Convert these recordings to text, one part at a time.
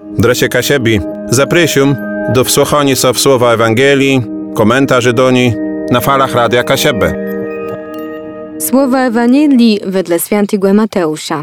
Dresie Kasiebi, zaprosium do wsłuchania się w słowa Ewangelii, komentarzy do niej na falach Radia Kasiebę. Słowa Ewangelii wedle świętego Mateusza.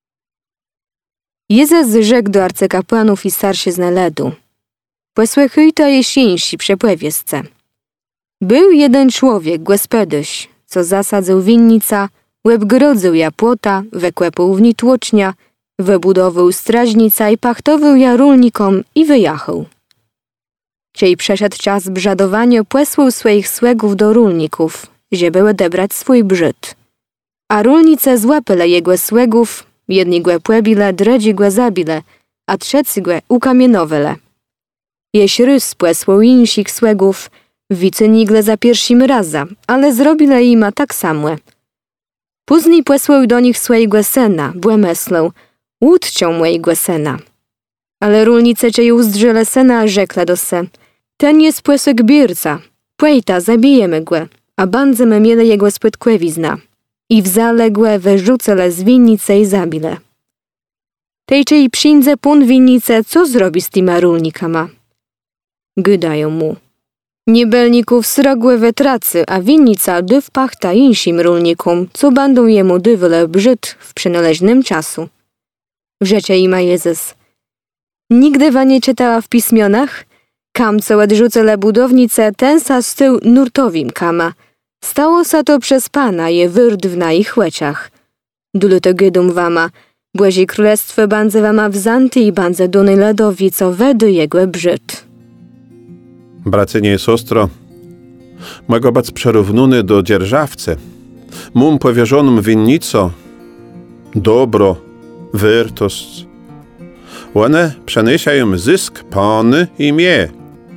Jezus rzekł do arcykapłanów i starszych ludu: posłuchajcie jesińsi przepływiesce. Był jeden człowiek, gospodyś, co zasadzał winnica, łebgrodził ja płota, wekłepał w ni tłocznia, wybudował strażnica i pachtował ja rolnikom i wyjechał. Ciej przeszedł czas brzadowania, posłał swoich sługów do rolników, żeby odebrać swój brzyd. A rolnice złapyle jego sługów, jedni go płebile, drudzy go zabile, a trzeci go ukamienowyle. Jeś rys posłał insich sługów, wicy nigle za pierwszym raza, ale zrobile ima tak samo. Później posłał do nich swojego syna, bo myślał: łudcią mojego syna. Ale rolnice cię uzdrzele syna, rzekle do se: ten jest posług bierca, płejta, zabijemy go, a bandzemy miele jego spytkłewizna. I wzaległe wyrzucele z winnice i zabile. Tejcze i przyńdze pun winnice, co zrobi z tyma rolnikama? Gydają mu: niebelników srogłe wetracy, a winnica dyw pachta insim rolnikom, co będą jemu dywyle brzyd w przynależnym czasu. Rzecze ima Jezus: nigdy wa nie czytała w pismionach? Kam co odrzucele budownice, ten sa z tył nurtowim kama. Stało sa to przez Pana je wyrd w na ich łeciach. Dulu to gydum wama, błazi królestwo bandze wama wzanty i bandze dunej ledowi, co wedy jego brzyd. Bracynie i siostro, mogę być przerównany do dzierżawcy. Mum powierzonym winnico, dobro, wartość. One przeniesiają zysk Pany i mnie.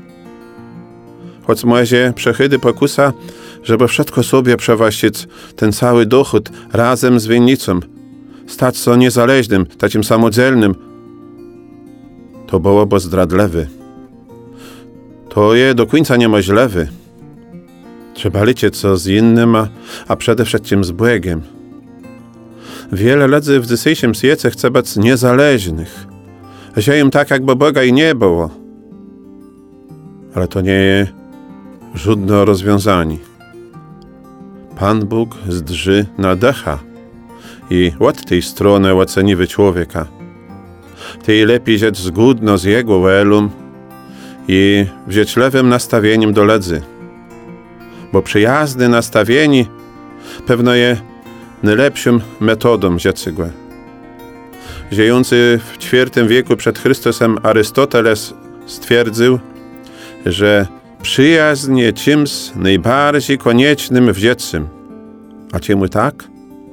Choć może przechydy pokusa, żeby wszystko sobie przewłaścić, ten cały dochód razem z winnicą, stać się niezależnym, takim samodzielnym, to byłoby zdradlewy. To je do końca niemożliwe. Trzeba liczyć co z innym, a przede wszystkim z Bogiem. Wiele ludzi w dzisiejszym świecie chce być niezależnych. Żyją tak, jakby Boga i nie było. Ale to nie jest żadne rozwiązanie. Pan Bóg zdrzy nadecha i od tej strony oceniwy człowieka. Tej lepiej żyć zgodno z jego welum i wzięciowym nastawieniem do ledzy. Bo przyjazne nastawienie pewno jest najlepszą metodą życia. Żyjący w IV wieku przed Chrystusem Arystoteles stwierdził, że przyjaźń jest czymś najbardziej koniecznym w życiu. A czemu tak?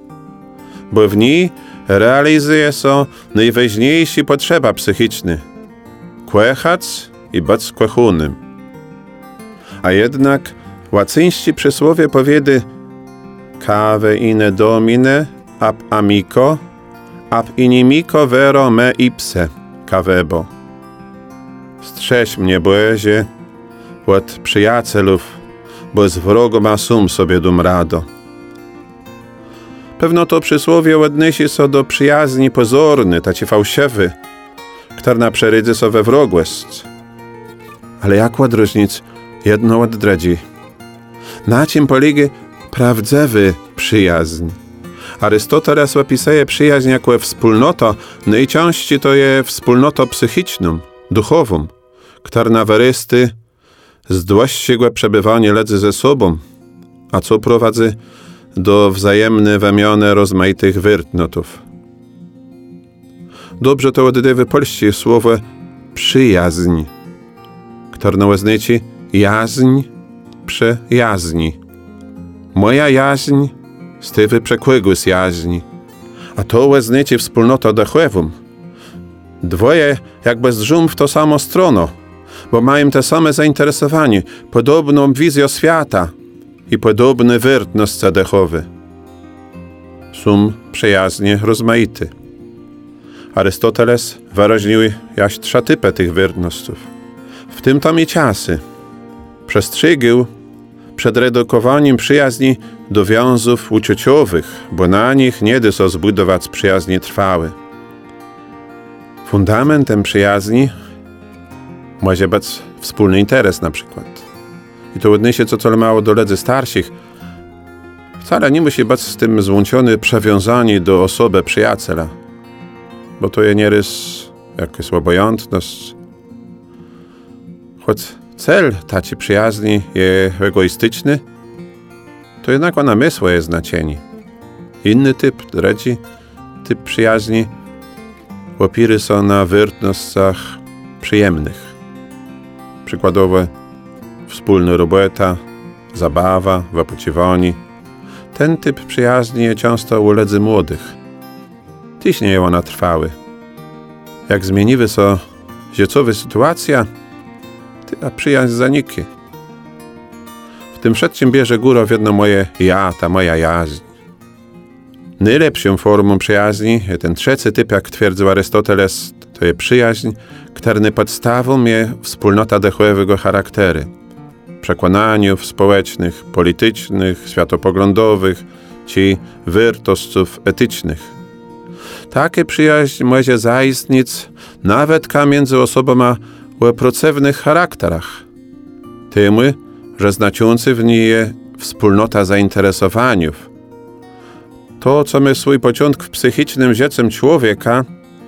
Bo w niej realizuje się najważniejsza potrzeba psychiczna – kłechać i być kłechonym. A jednak łacińskie przysłowie powiedy: cave ine domine ab amico, ab inimico vero me ipse cavebo. Strzeż mnie, Boże, od przyjacielów, bo z wrogom sum sobie dum rado. Pewno to przysłowie odniesie się do przyjaźni pozorny, taci fałszywy, która przerydzi się we wrogłość. Ale jak odróżnić jedno od drugiej? Na czym polega prawdziwy przyjaźń? Arystoteles opisuje przyjaźń jako wspólnotę, najczęściej to jest wspólnotą psychiczną, duchową, która na wyrysty z dłuższego przebywania ludzi ze sobą, a co prowadzi do wzajemnej wymiany rozmaitych wyrtnotów. Dobrze to oddaje polskie słowo przyjaźń, które oznacza jaźń przy jaźni. Moja jaźń z tywy przekłygu z jaźni, a to oznacza wspólnotę duchową. Dwoje jakby zżum w to samo strono, bo mają te same zainteresowanie, podobną wizję świata i podobny wyrtność duchowy. Są przyjaźnie rozmaity. Arystoteles wyraźnił jaś 3 typy tych wyrtnostów. W tym tomie czasy przestrzegł przed redukowaniem przyjaźni do wiązów uczuciowych, bo na nich nie da się zbudować przyjaźni trwałe. Fundamentem przyjaźni może być wspólny interes na przykład. I to odniesie co mało do ledzy starszych. Wcale nie musi być z tym złączony przywiązanie do osoby przyjaciela, bo to jest nierys jakaś obojętność. Choć cel takiej przyjaźni jest egoistyczny, to jednak ona ma swoje znaczenie. Inny trzeci typ przyjaźni opiera się na wartościach przyjemnych. Przykładowo wspólna robota, zabawa, wypoczywanie. Ten typ przyjaźni jest często u ledzy młodych. Tyś nie jest ona trwały. Jak zmieniły się życiowe sytuacja, ta przyjaźń zaniknie. W tym wszystkim bierze górę jedno moje ja, ta moja jaźń. Najlepszą formą przyjaźni jest ten trzeci typ, jak twierdził Arystoteles, to jest przyjaźń, której podstawą jest wspólnota duchowego charakteru, przekonaniów społecznych, politycznych, światopoglądowych czy wartościów etycznych. Takie przyjaźń może zaistnieć nawet między osobami o procewnych charakterach. Tym, że znaczący w niej jest wspólnota zainteresowaniów. To, co ma swój początek w psychicznym życiu człowieka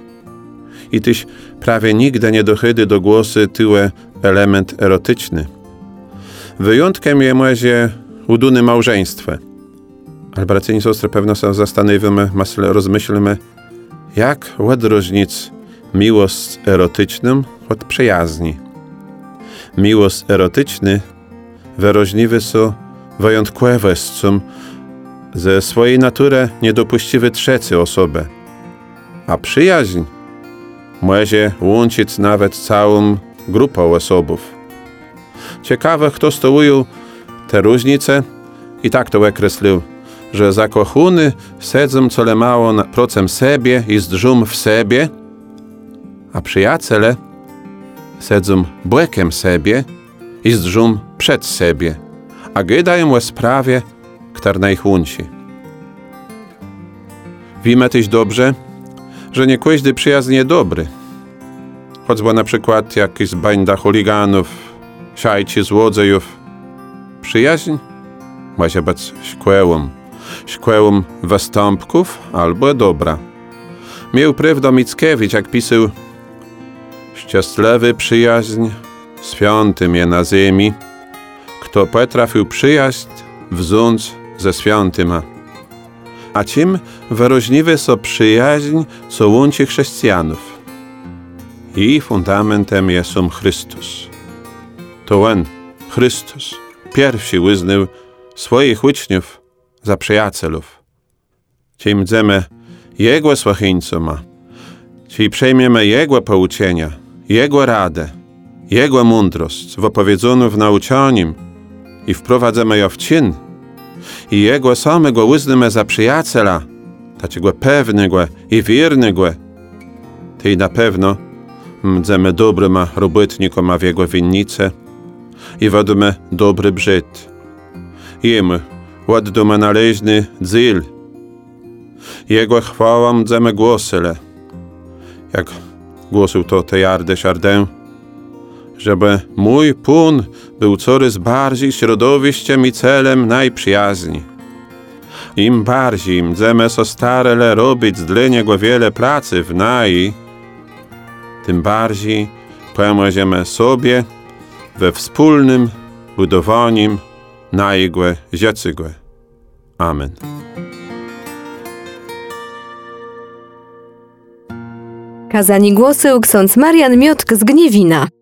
i tyś prawie nigdy nie dochodzi do głosu tyły element erotyczny. Wyjątkiem jest może uduny małżeństwo. Ale bracia i siostry, pewno się zastanowimy, rozmyślimy, jak odróżnić miłość erotyczną od przyjaźni. Miłość erotyczny wyróżniwy są wyjątkowością ze swojej natury niedopuściwy trzeci osobę, a przyjaźń może łączyć nawet całą grupę osób. Ciekawe, kto stołują te różnice i tak to określił, że zakochany siedzą co mało procem siebie i zdrzum w sobie, a przyjaciele siedzą bokiem siebie i zdrzum przed siebie, a gadają o sprawie, która ich łączy. Wiemy też dobrze, że nie każdy przyjaźń jest dobry. Choćby na przykład jakiś banda chuliganów, siajci złodziejów. Przyjaźń może być szkołą występków albo dobra. Miał prawdę Mickiewicz, jak pisał: szczęśliwy przyjaźń, świętym je na ziemi, kto potrafił przyjaźń wziąć ze świętyma. A czym wyróżniwy są przyjaźń, co łączy chrześcijanów? I fundamentem jest Chrystus. To on, Chrystus, pierwszy uznał swoich uczniów za przyjacielów. Czy będziemy Jego słuchańcami, czy przejmiemy Jego pouczenia, Jego radę, Jego mądrość wypowiedzoną w nauczaniu i wprowadzamy ją w czyn, i Jego samego uznamy za przyjaciela, takiego pewnego i wiernego, to i na pewno będziemy dobrymi robotnikami w Jego winnicy i wiadomo dobry brzyd. Jemu oddamy należny cel. Jego chwałą będziemy głosili, jak głosił to Teilhard de Chardin, żeby mój Pan był coraz bardziej środowiskiem i celem najprzyjaźni. Im bardziej będziemy so starali robić dla Niego wiele pracy w tym bardziej pomożemy sobie we wspólnym budowaniu Jego życia. Amen. Kazani głosy ksiądz Marian Miotk z Gniewina.